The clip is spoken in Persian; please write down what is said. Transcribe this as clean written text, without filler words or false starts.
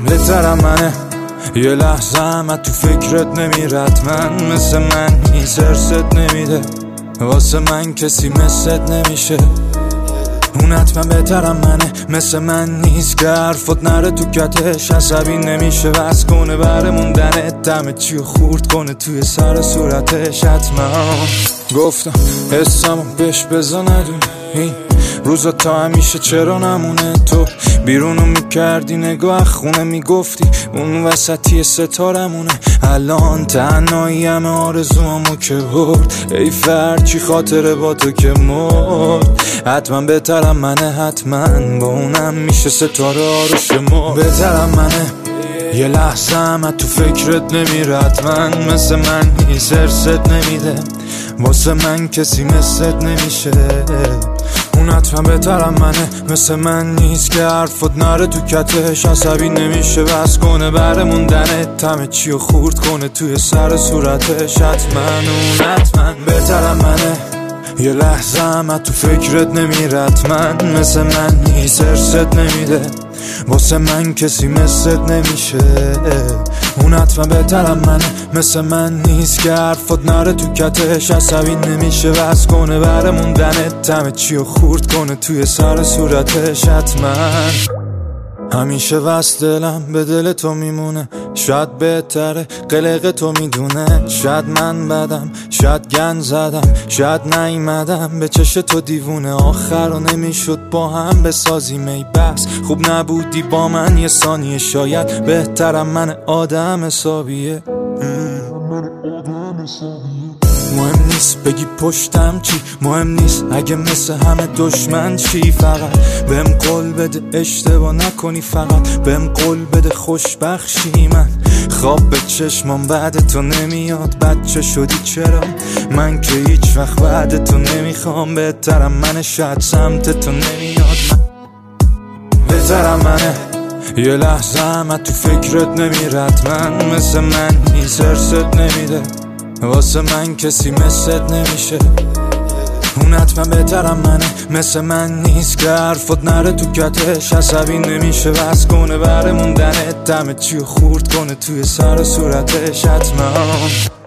بهترم منه یه لحظه هم تو فکرت نمیرد من مثل من نیست ارست نمیده واسه من کسی مثلت نمیشه اون حتما بهترم منه مثل من نیست که حرفت نره تو کتش عصبی نمیشه بس کنه بره موندنت دم چیو خورد کنه توی سر صورتش حتما گفتم حسمو بهش بزا ندونه این روزا تا همیشه چرا نمونه تو بیرونو میکردی نگاه خونه میگفتی اون وسطی ستارمونه الان تنهایی همه آرزوامو که برد ای فرد چی خاطره با تو که مرد حتما بهترم منه حتما با اونم میشه ستاره آروش مرد بهترم منه یه لحظه هم تو فکرت نمیرد من مثل من نیست ارست نمیده واسه من کسی مثلت نمیشه اون حتما بهترم منه مثل من نیست که حرفت نره تو کتش عصبی نمیشه بس کنه بره موندنت همه چیو خورد کنه توی سر صورتش حتما اون حتما بهترم منه یه لحظه هم تو فکرت نمیرد من مثل من نیست ارست نمیده واسه من کسی مثلت نمیشه اون حتما بهترم منه مثل من نیست که حرفت نره تو کتش عصبی نمیشه بس کنه بره موندنت همه چیو خورد کنه توی سر صورتش حتما همیشه وست دلم به دل تو میمونه شاید بهتره قلق تو میدونه شاید من بدم شاید گن زدم شاید نیومدم به چش تو دیوونه آخر رو نمیشد با هم بسازیم ای بس خوب نبودی با من یه ثانیه شاید بهترم من آدم حسابیه مهم نیست بگی پشتم چی مهم نیست اگه مثل همه دشمن چی فقط بهم قول بده اشتباه نکنی فقط بهم قول بده خوشبخشی من خواب به چشمام بعد تو نمیاد بچه شدی چرا من که هیچ وقت بعد تو نمیخوام بهترم منه شاید سمت تو نمیاد بهترم منه یه لحظه هم تو فکرت نمیرد من مثل من نیست ارست نمیده واسه من کسی مثلت نمیشه اون حتما بهترم منه مثل من نیست که حرفت نره تو کتش عصبی نمیشه بس کنه بره موندنت همه چیو خورد کنه توی سر صورتش حتما